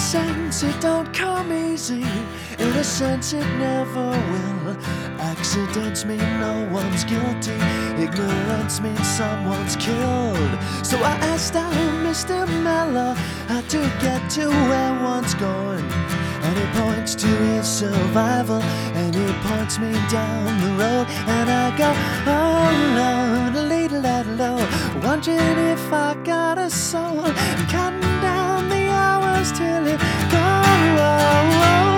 sense, it don't come easy. In a sense, it never will. Accidents mean no one's guilty. Ignorance means someone's killed. So I asked out Mr. Mellor how to get to where one's going. And he points to his survival, and he points me down the road. And I go, oh Lord, lead-a-la-low, wondering if I got a soul, counting down the hours till it goes.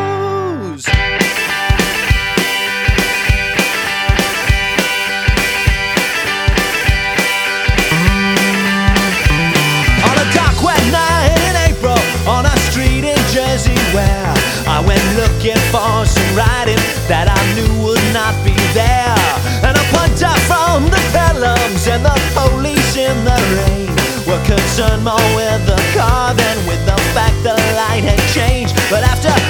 On a dark wet night in April, on a street in Jersey where I went looking for some writing that I knew would not be there. And a punter from the Pelhams and the police in the rain were concerned more with the car than with the fact the light had changed. But after